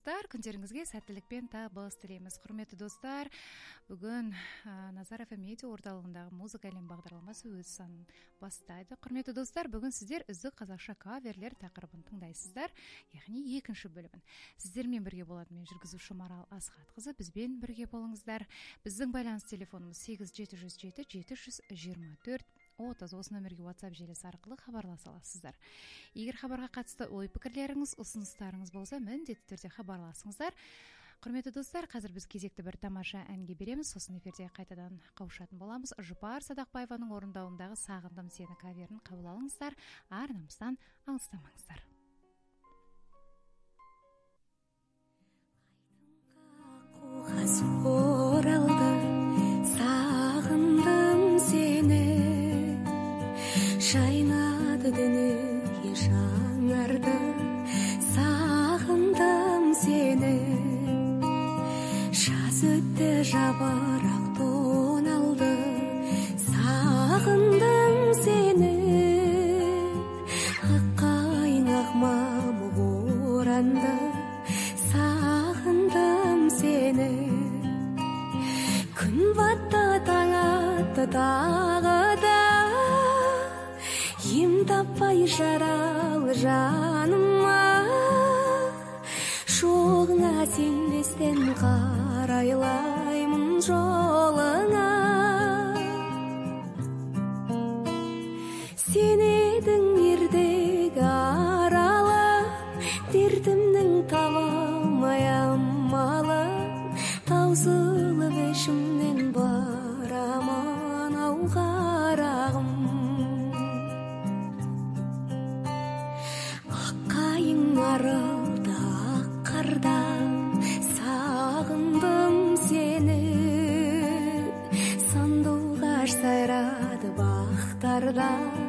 Күндеріңізге сәттілік пен табыс тілейміз. Құрметті достар, бүгін Назар FM медиа орталығындағы музыка әлем бағдарламасы өз санын бастайды. Құрметті достар, бүгін сіздер үздік қазақша каверлер тақырыбын тыңдайсыздар, яғни екінші бөлімін. Сіздермен бірге болады мен жүргізуші Марал Асхатқызы, бізбен бірге болыңыздар. Біздің байланыс телефонымыз 8707-724-30. Осы нөмерге WhatsApp желісі арқылы хабарласа аласыздар. Егер хабарға қатысты ой пікірлеріңіз, ұсыныстарыңыз болса, міндетті түрде хабарласыңыздар. Құрметті достар, қазір біз кезекті бір тамаша әнге береміз, сосын эфирде қайтадан қауышатын боламыз. Жұпар Садақбаеваның орындауындағы Сағындым сені каверін қабыл алыңыздар, арнамыздан алыстамаңыздар. Оралды, сағындым сені, жайнады дүние жаңарды, сағындым сені. Жаз өтті, жапырақ тоналды, сағындым сені. Аққайың ақмамы оранды, сағындым сені. Күн батты, таң атты тағы да, ем таппай жаралы жаныма. Жоғыңа сенбестен қарайлаймын жолыңа. Сен едің ертегі аралы, дертімнің табылмай амалы. Таусылып ішімнен барамын ау қарағым. Аққайың арылды ақ қардан, сағындым сені. Сандуғаш сайрады бақтарда,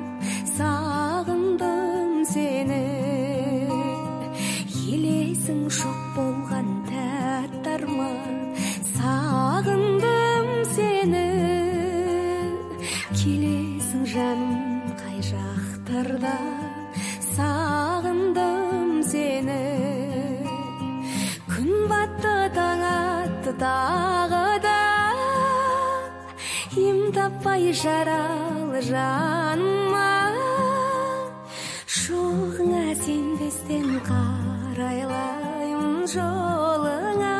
сағындым сені. Елесің жоқ болған тәтті арман, сағындым сені. Келесің жаным қай жақтарда, сағындым сені. Күн батты, таң атты тағы да, ем таппай жаралы жаныма. Жоғыңа сенбестен қарайлаймын жолыңа.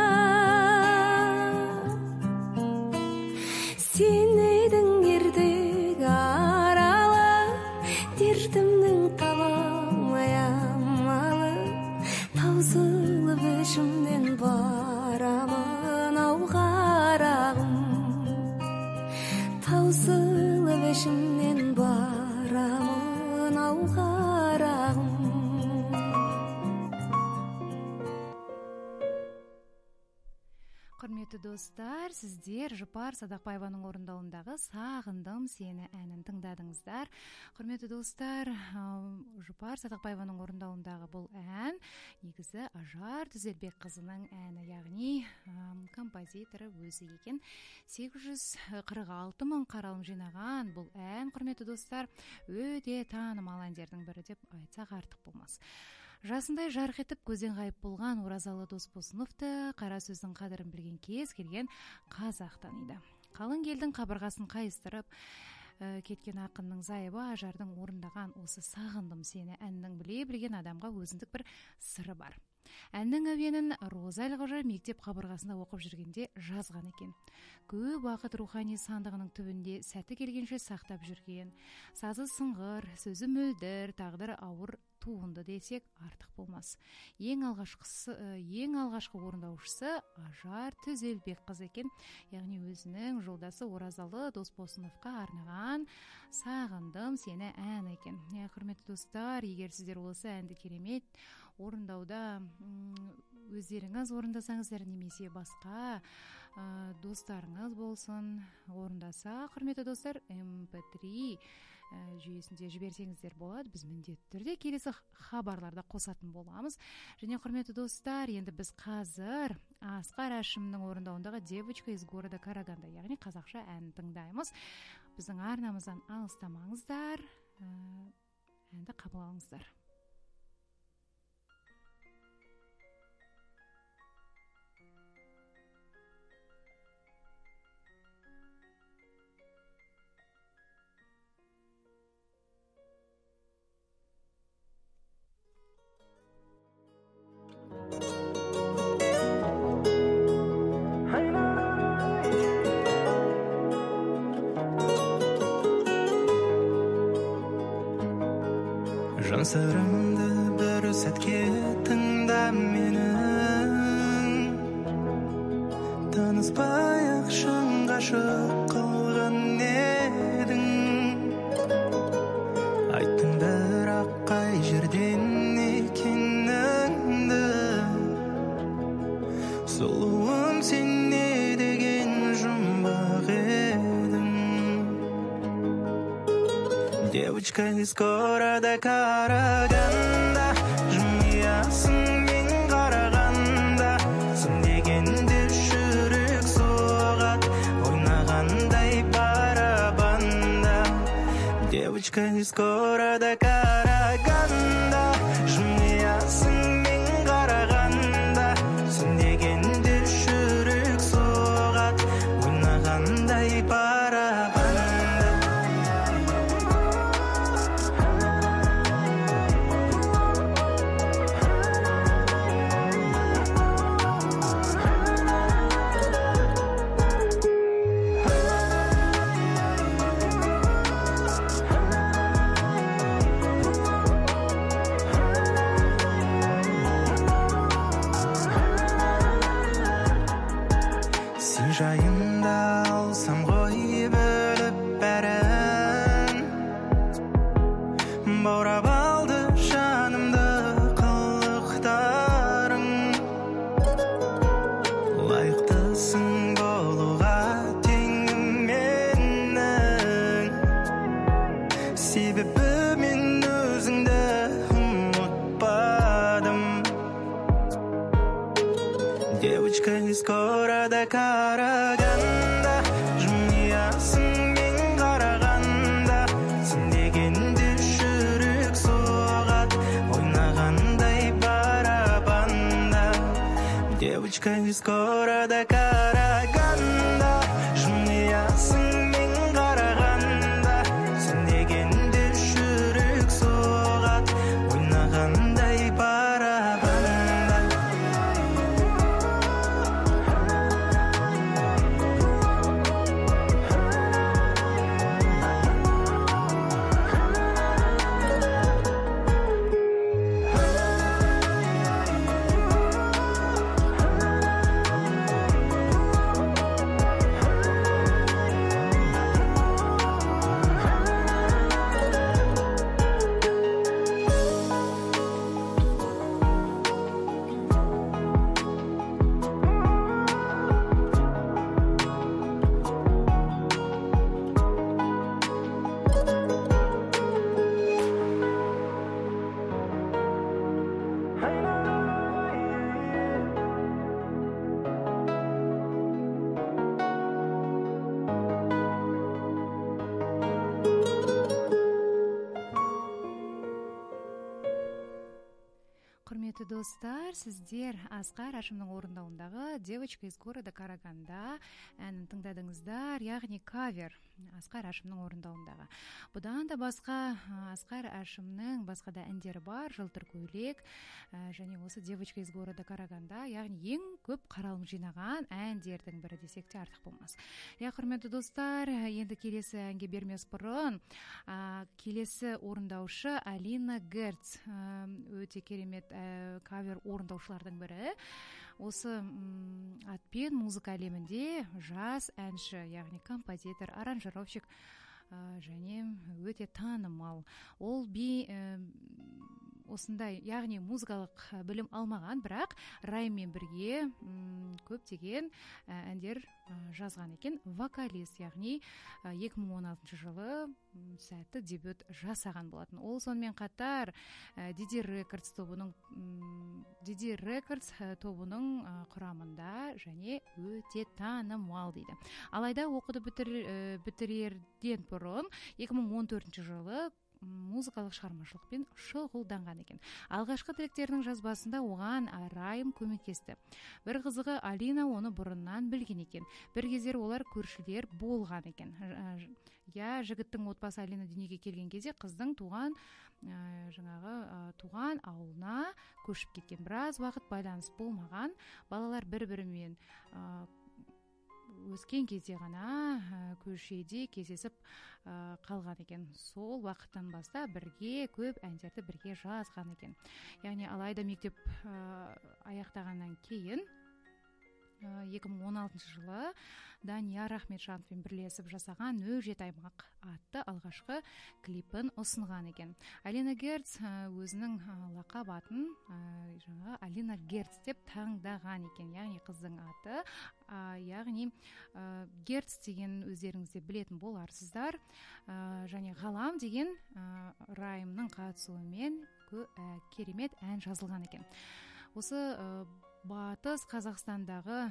Сен едің ертегі аралы, дертімнің табылмай амалы. Таусылып ішімнен барамын ау қарағым. Таусылып ішімнен барамын ау қарағым. Құрметті достар, сіздер Жұпар Садақбаеваның орындауындағы Сағындым сені әнін тыңдадыңыздар. Құрметті достар, Жұпар Садақбаеваның орындауындағы бұл ән негізі Ажар Түзелбекқызының әні, яғни композиторы өзі екен. 846 мың қаралым жинаған бұл ән, құрметті достар, өте танымал әндердің бірі деп айтсақ артық болмас. Жасындай жарқ етіп көзден ғайып болған Оразалы Досбосыновты қара сөздің қадірін білген кез келген қазақ таниды. Қалың елдің қабырғасын қайыстырып кеткен ақынның зайыбы Ажардың орындаған осы Сағындым сені әннің біле білген адамға өзіндік бір сыры бар. Әннің әуенін Роза Әлқожа мектеп қабырғасында оқып жүргенде жазған екен. Көп уақыт рухани сандығының түбінде сәті келгенше сақтап жүрген. Сазы сыңғыр, сөзі мөлдір, тағдыры ауыр туынды десек артық болмас. Ең алғашқы орындаушысы Ажар Түзелбекқызы екен. Яғни өзінің жолдасы Оразалы Досбосыновқа арнаған Сағындым сені ән екен. Құрметті достар, егер сіздер осы әнді керемет орындауда өздеріңіз орындасаңыздар, немесе басқа достарыңыз болсын орындаса, құрметті достар, MP3 жүйесінде жіберсеңіздер болады. Біз міндетті түрде келесі хабарларда қосатын боламыз. Және құрметті достар, енді біз қазір Асқар Әшімнің орындауындағы Девочка из города Караганда, яғни қазақша ән тыңдаймыз. Біздің арнамыздан алыстамаңыздар, әнді қабыл алыңыздар. сырымды бір сәтке тыңда менің, таныспай-ақ шын ғашық қылған едің. Айттың бірақ қай жерден екеніңді, сұлуым сен не деген жұмбақ едің. Девочка из города Караганда, жымиясың мен қарағанда, сын дегенде жүрек соғат, ойнағандай барабанда. Девочка из города Караганда, жымиясың мен қарағанда, сын дегенде жүрек соғат, ойнағандай барабанда. Жайында алсам ғой бөліп бәрін, баурап алды жанымды қылықтарың. Лайықтысың болуға теңіменің, себебі мен өзіңді ұмытпадым. Девочка из города Караганда, жымиясың мен қарағанда, сын дегенде жүрек соғат, ойнағандай барабанда. Девочка из города Караганда, жымиясың мен қарағанда, сын дегенде жүрек соғат, ойнағандай барабанда. Құрметті достар, сіздер Асқар Әшімнің орындауындағы «Девочка из города Караганда» әнін тыңдадыңыздар, яғни кавер Асқар Әшімнің орындауындағы. Бұдан да басқа Асқар Әшімнің басқа да әндері бар, «Жылтыр көйлек» және осы «Девочка из города Караганда», яғни ең көп қаралым жинаған әндердің бірі десек те артық болмас. Құрметті достар, енді келесі әнге бермес бұрын, келесі орындаушы Алина Герц, өте керемет кавер орындаушылардың бірі. Осы атпен музыка әлемінде жас әнші, яғни композитор, аранжировщик және өте танымал. Ол осындай, яғни музыкалық білім алмаған, бірақ раймен бірге көптеген әндер жазған екен. Вокалист, яғни 2016 жылы сәтті дебют жасаған болатын. Ол сонымен қатар Didi Records тобының құрамында және өте танымал дейді. Алайда оқуды бітірерден бұрын 2014 жылы музыкалық шығармашылықпен шұғылданған екен. Алғашқы тректерінің жазбасында оған райым көмектесті. Бір қызығы, Алина оны бұрыннан білген екен. Бір кездер олар көршілер болған екен. Жігіттің отбасы Алина дүниеге келген кезде қыздың туған ауылына көшіп кеткен. Біраз уақыт байланыс болмаған. Балалар бір-бірімен өскен кезде ғана көшеде кездесіп қалған екен. Сол уақыттан бастап бірге көп әндерді бірге жазған екен. Яғни алайда мектеп аяқтағаннан кейін 2016 жылы Данияр Ахметжановпен бірлесіп жасаған «Өжет аймақ» атты алғашқы клипін ұсынған екен. Алина Герц өзінің лақап атын жаңа Алина Герц деп таңдаған екен. Яғни қыздың аты, яғни Герц деген өздеріңізде білетін боларсыздар. Және ғалам деген райымның қатысуымен керемет ән жазылған екен. Осы Батыс Қазақстандағы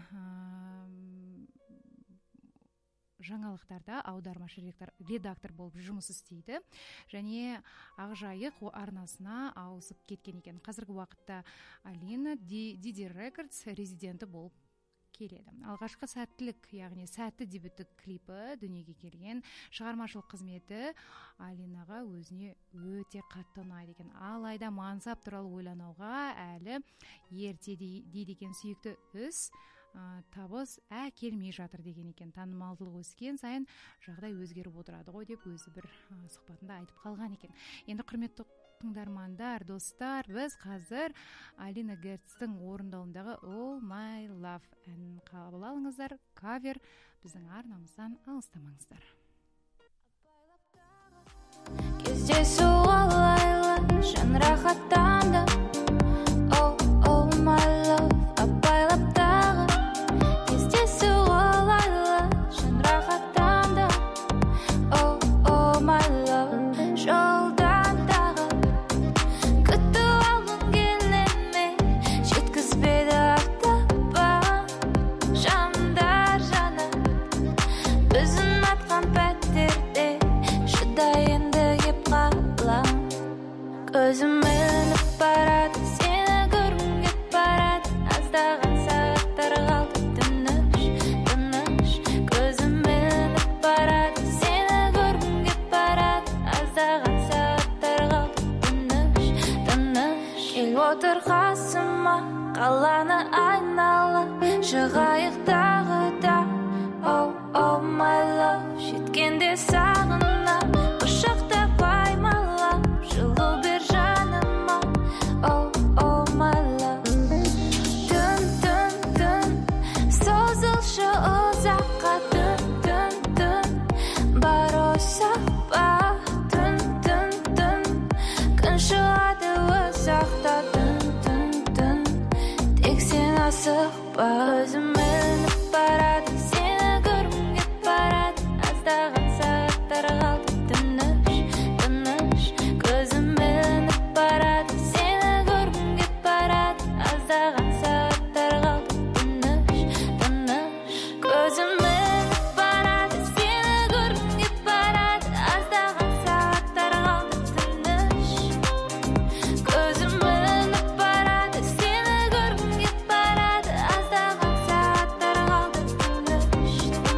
жаңалықтарда аудармашы редактор болып жұмыс істейді және Ақжайық арнасына ауысып кеткен екен. Қазіргі уақытта Алина Диди Рекордс резиденті болып келеді. Алғашқы сәттілік, яғни сәтті дебюттік клипі дүниеге келген. Шығармашылық қызметі Алинаға өзіне өте қатты ұнайды екен. Алайда мансап туралы ойлануға әлі ерте дейді екен. Сүйікті іс табыс келмей жатыр деген екен. Танымалдылық өскен сайын жағдай өзгеріп отырады ғой деп өзі бір сұхбатында айтып қалған екен. Енді құрметті тыңдармандар, достар, біз қазір Алина Герцтің орындауындағы «Oh My Love» әнін қабыл алыңыздар. Кавер, біздің арнамыздан алыстамаңыздар. Кездесу алайлы, жан рахаттанды. Oh my love, апайлап тағы. Кездесу алайлы, жан рахаттанды. Oh my love, жолдан тағы. Күтіп алғым келеме, жеткізбеді ақтапан. Жандар жаны, өзін атқан пәттерде шыдайынды кеп қалам. Көзім ілініп барады, сені көргім кеп барады. Аздаған сағаттар қалды, тыныш. Көзім ілініп барады, сені көргім кеп барады. Аздаған сағаттар қалды, тыныш. Кел отыр қасыма, қаланы айнала, шығайық тағы да. Oh my love, жеткенде сағына, құшақтап аймалап, жылу бер жаныма. Oh my love, түн, созылшы ұзаққа. Түн, бар осақпа. Түн, күн шығады ұзақта. Түн, тек сен асықпа. Өзім ілініп барады, сені көргім кеп барады. Аздаған сағаттар қалды, тыныш. Көзім ілініп барады, сені көргім кеп барады. Аздаған сағаттар қалды, тыныш. Көзім ілініп барады, сені көргім кеп барады. Аздаған сағаттар қалды, тыныш. Көзім ілініп барады, сені көргім кеп барады. Аздаған сағаттар қалды, тыныш.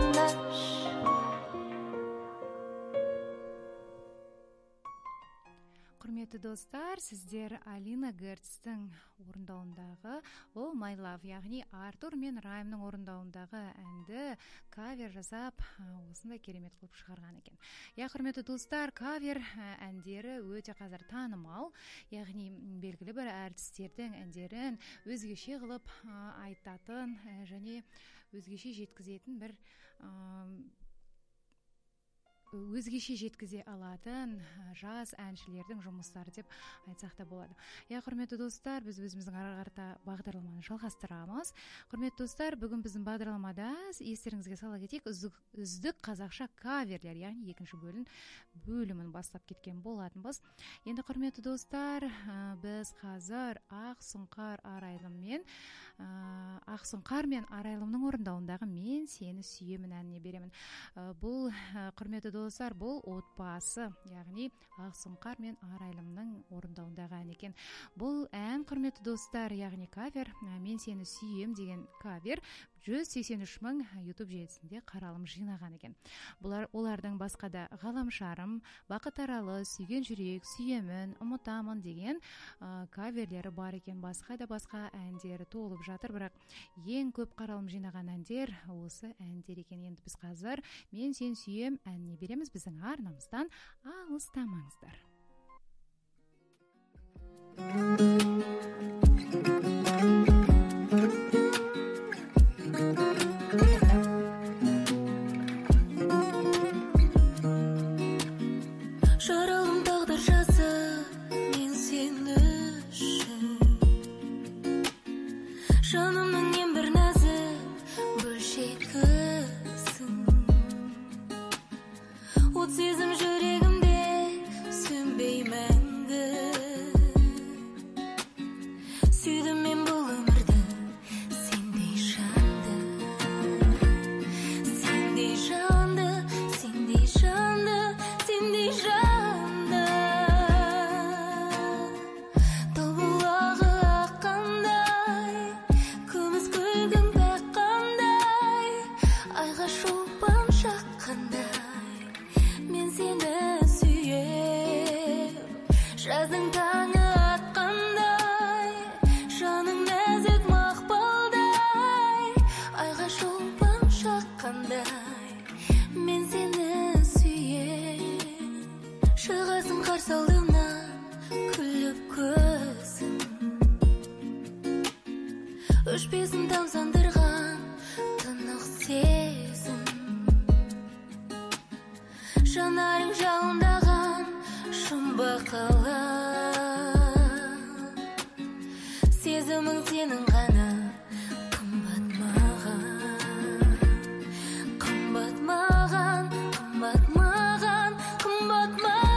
Құрметті достар, сіздер Алина Герцтің орындауындағы «Oh My Love», яғни Артур мен Раймның орындауындағы әнді кавер жасап, осындай керемет қылып шығарған екен. Құрметті достар, кавер әндері өте қазір танымал, яғни белгілі бір әртістердің әндерін өзгеше қылып айтатын және өзгеше жеткізетін бір өзгеше жеткізе алатын жас әншілердің жұмыстары деп айтсақ та болады. Құрметті достар, біз өзіміздің ары қарата бағдарламаны жалғастырамыз. Құрметті достар, бүгін біздің бағдарламада естеріңізге сала кетейік, үздік қазақша каверлер, яғни екінші бөлімін бастап кеткен болатынбыз. Енді құрметті достар, біз қазір Ақсұңқар мен Арайлымның орындауындағы «Мен сені сүйемін» әніне беремін. Бұл құрметті достар, бұл отбасы, яғни Ақсұңқар мен Арайлымның орындауындағы ән екен. Бұл ән, құрметті достар, яғни кавер, «Мен сені сүйем» деген кавер 183 мың YouTube желісінде қаралым жинаған екен. Олардың басқа да ғаламшарым, бақыт аралы, сүйген жүрек, сүйемін, ұмытамын деген каверлері бар екен. Басқа да басқа әндері толып жатыр, бірақ ең көп қаралым жинаған әндер осы әндер екен. Енді біз қазір «Мен сен сүйем» әніне береміз. Біздің арнамыздан алыстамаңыздар. Жаралым тағдыр жазы, мен сен үшін жанымның ең бір нәзік бөлшегісің. От сезім жүрегімде сөнбей мәңгі. Сүйдім мен бұл өмірді, сендей жанды, сендей жанды, сендей жанды, сендей жанды. Тау бұлағы аққандай, күміс күлгін баққандай, айға шолпан шаққандай, мен сені сүйем. Жаздың таңы атқандай, жаның нәзік мақпалдай, айға шолпан шаққандай, мен сені сүйем. Шығасың қарсы алдымнан, күліп көзім, өшпесін тамсандырған тынық сезім. Жанарың жалындаған жұмбақ қала, сезімің сенің ғана қымбат маған, қымбат маған, қымбат маған, қымбат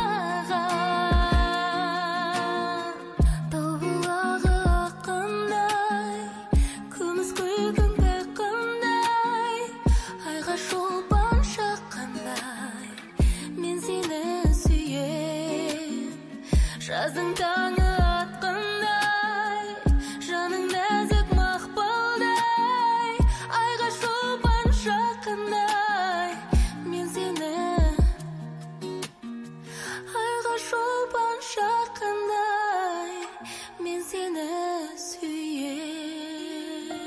маған. Тау бұлағы аққандай, күміс күлгін баққандай, айға шолпан шаққандай, мен сені сүйем. Жаздың таңы атқандай, жаның нәзік мақпалдай, айға шолпан шаққандай, мен сені, айға шолпан шаққандай, мен сені сүйем.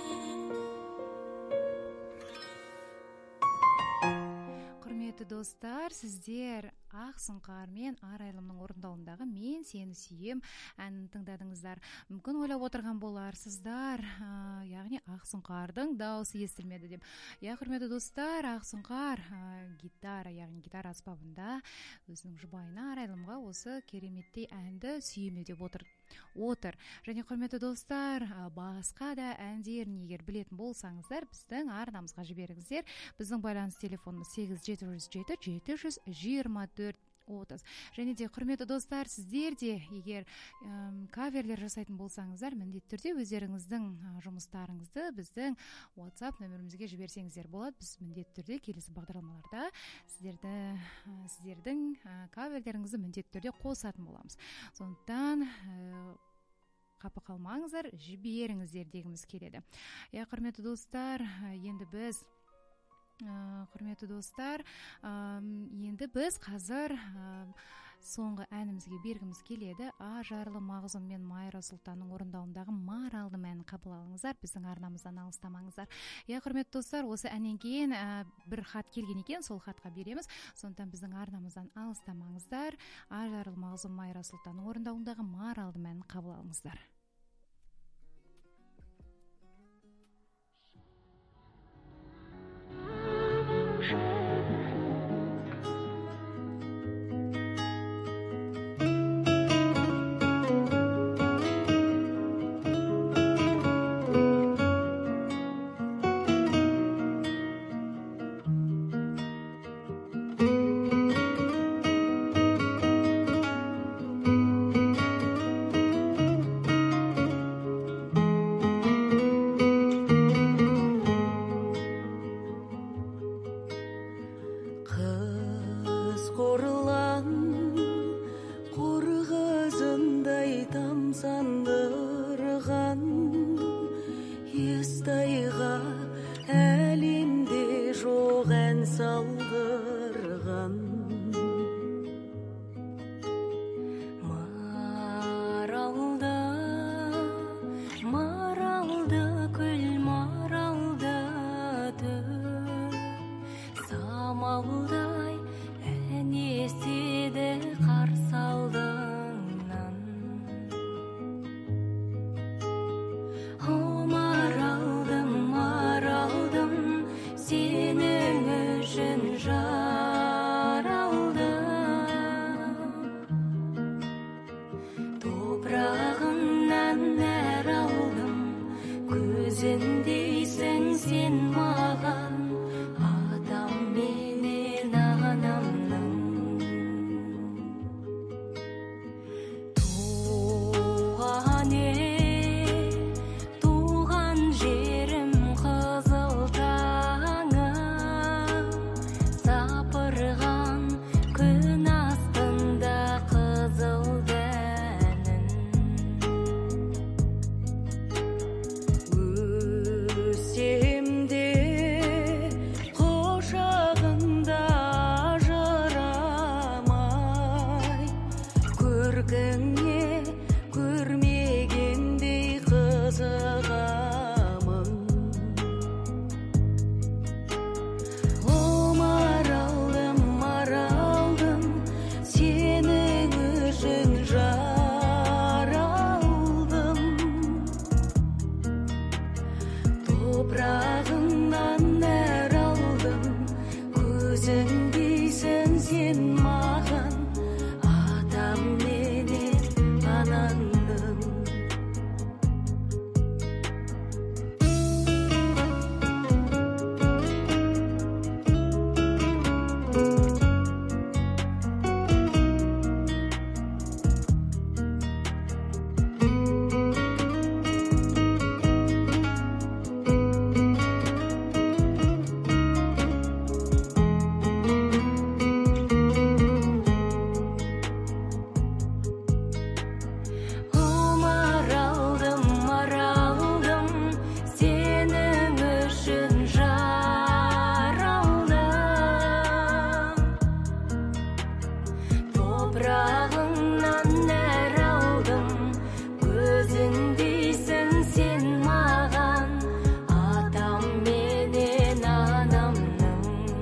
Құрметті достар, сіздер Ақсұңқар мен Арайлымның орындауындағы «Мен сені сүйем» әнін тыңдадыңыздар. Мүмкін ойлап отырған боларсыздар, яғни Ақсұңқардың дауысы естілмеді деп. Құрметті достар, Ақсұңқар гитара, яғни гитара аспабында өзінің жұбайына Арайлымға осы кереметтей әнді сүйеме деп отыр. Және құрметті достар, басқа да әндерін егер білетін болсаңыздар, біздің арнамызға жіберіңіздер. Біздің байланыс телефонымыз 8707-724-30. Және де құрметті достар, сіздер де егер каверлер жасайтын болсаңыздар, міндетті түрде өздеріңіздің жұмыстарыңызды біздің WhatsApp нөмірімізге жіберсеңіздер болады. Біз міндетті түрде келесі бағдарламаларда сіздердің каверлеріңізді міндетті түрде қосатын боламыз. Сондықтан қапы қалмаңыздар, жіберіңіздер дегіміз келеді. Құрметті достар, енді біз қазір соңғы әнімізге бергіміз келеді. Ажарлы Мағзұм мен Майра Сұлтанның орындауындағы Маралдым әнін қабыл алыңыздар, біздің арнамыздан алыстамаңыздар. Құрметті достар, осы әннен кейін бір хат келген екен, сол хатқа береміз. Сондықтан біздің арнамыздан алыстамаңыздар. Ажарлы Мағзұм, Майра Сұлтанның орындауындағы Маралдым әнін қабыл алыңыздар. айға әлемде жоқ ән салдырған маралды көл маралды түн самалдай ән естеді қарсы алдыңнан о маралдым маралдым сенің үшін жаралдым топырағыңнан нәр алдым көзіндейсің сен маған адам менен анамның туған жерім қызыл таңы сапырған күн астында қызыл дәнін өсем де құшағында ажырамай көркіңе көрмегендей қызығамын о маралдым маралдым сенің үшін жаралдым топырағыңнан нәр алдым көзіңдейсің сен маған адам менен анаңның о маралдым маралдым сенің үшін жаралдым топырағыңнан нәр алдым көзіндейсің сен маған атам менен анамның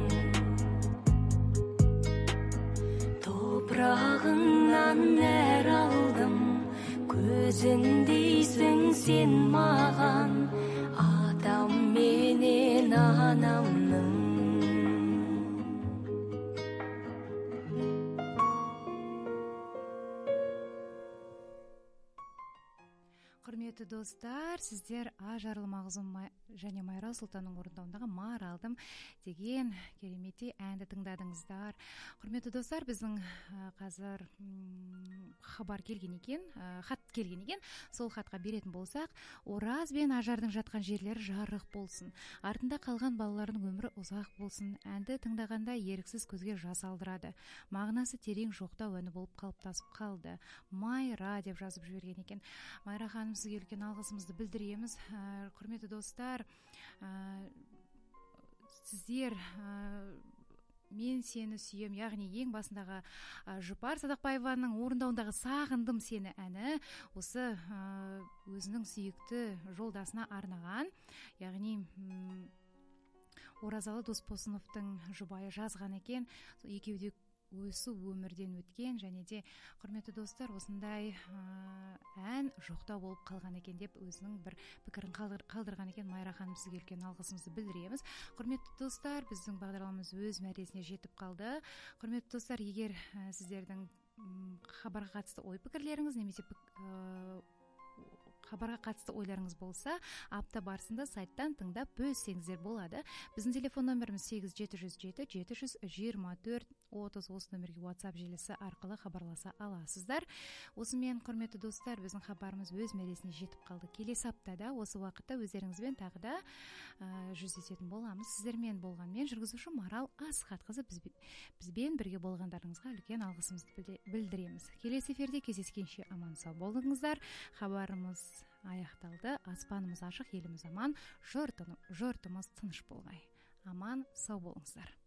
топырағыңнан нәр алдым көзіндейсің сен маған атам менен анамның Құрметті достар, сіздер ажарлы мағзұм және майра сұлтанның орындауындағы маралдым деген кереметтей әнді тыңдадыңыздар. Құрметті достар, біздің қазір хабар келген екен, хат келген екен. Сол хатқа беретін болсақ, Ораз бен Ажардың жатқан жерлері жарық болсын, артында қалған балалардың өмірі ұзақ болсын. Әнді тыңдағанда еріксіз көзге жас алдырады. Мағынасы терең жоқтау әні болып қалыптасып қалды. Майра деп жазып жіберген екен. Майра ханым, сізге үлкен алғысымызды білдіреміз. Құрметті достар, сіздер мен сені сүйем, яғни ең басындағы Жұпар Садақбаеваның орындауындағы сағындым сені әні осы өзінің сүйікті жолдасына арнаған, яғни Оразалы Досбосыновтың жұбайы жазған екен. Екеуі де осы өмірден өткен, және де құрметті достар, осындай ән жоқтау болып қалған екен деп өзінің бір пікірін қалдырған екен. Майра ханым, сізге үлкен алғысымызды білдіреміз. Құрметті достар, біздің бағдарламамыз өз мәресіне жетіп қалды. Құрметті достар, егер сіздердің хабарға қатысты ой пікірлеріңіз немесе хабарға қатысты ойларыңыз болса, апта барысында сайттан тыңдап бөліссеңіздер болады. Біздің телефон номеріміз 8707-724-30. Осы номерге WhatsApp желісі арқылы хабарласа аласыздар. Осымен, құрметті достар, біздің хабарымыз өз мәресіне жетіп қалды. Келесі аптада осы уақытта өздеріңізбен тағы да жүздесетін боламыз. Сіздермен болғанмен жүргізуші Марал Асхатқызы бізбен бірге болғандарыңызға үлкен алғысымызды білдіреміз. Келесі эфирде кездескенше аман сау болыңыздар. Хабарымыз аяқталды. Аспанымыз ашық, еліміз аман, жұртымыз тыныш болғай. Аман, сау болыңыздар.